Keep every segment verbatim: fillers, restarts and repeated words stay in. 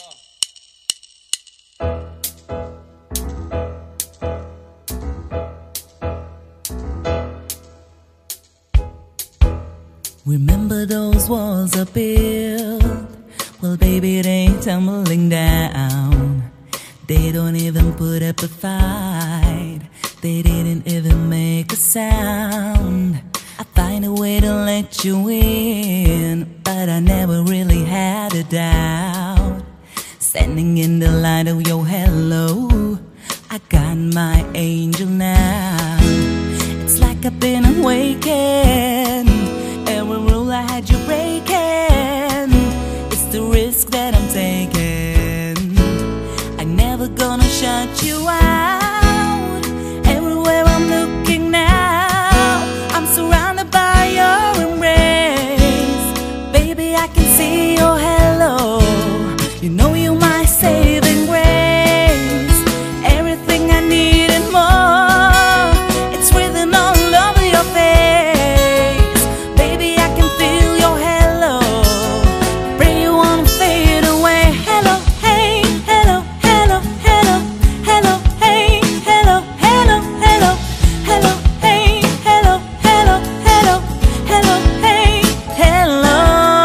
Remember those walls I built? Well, baby, they tumbling down. They don't even put up a fight. They didn't even make a sound. I find a way to let you in, but I never really had a doubt. Standing in the light of your hello, I got my angel now. It's like I've been awakened. Every rule I had you breaking. It's the risk that I'm taking. I'm never gonna shut you out. Everywhere I'm looking now, I'm surrounded by your embrace. Baby, I can see your hello. You know you're my saving grace. Everything I need and more, it's written all over your face. Baby, I can feel your hello. Pray you won't fade away. Hello, hey, hello, hello, hello, hello, hey, hello, hello, hello, hello, hey, hello, hello, hello, hello, hey, hello.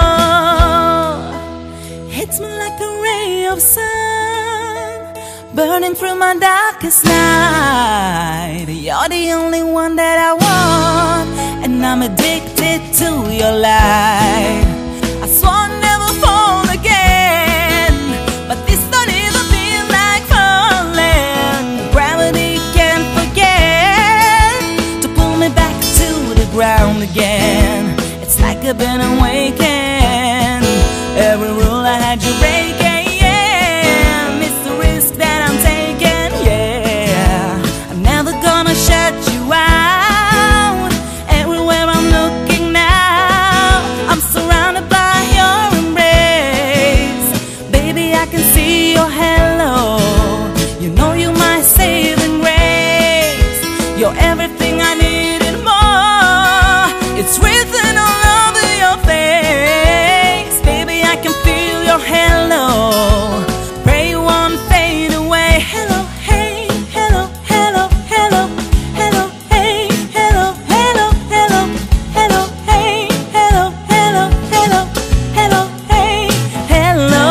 Hits me like a ray of sun, burning through my darkest night. You're the only one that I want, and I'm addicted to your light. I swore I'd never fall again, but this don't even feel like falling. Gravity can't forget to pull me back to the ground again. It's like I've been awakened. Every rule I had you breaking. It's the risk that I'm taking, yeah. I'm never gonna shut you out. Everywhere I'm looking now, I'm surrounded by your embrace. Baby, I can see your hello. You know you're my saving grace. You're everything I need and more. It's written all over your face. Baby, I can feel your hello. Pray you won't fade away. Hello, hey, hello, hello, hello, hello, hey, hello, hello, hello, hello, hey, hello, hello, hello, hello, hey, hello.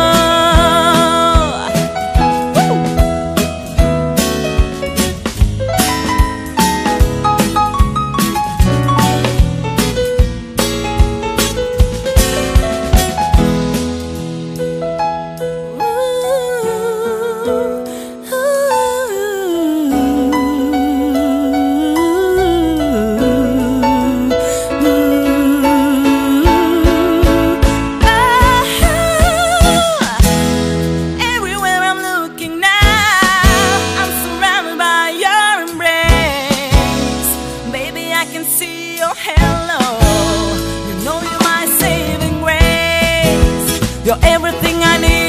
Everywhere I'm looking now, I'm surrounded by your embrace. Baby, I can see your hello. You know you're my saving grace. You're everything I need.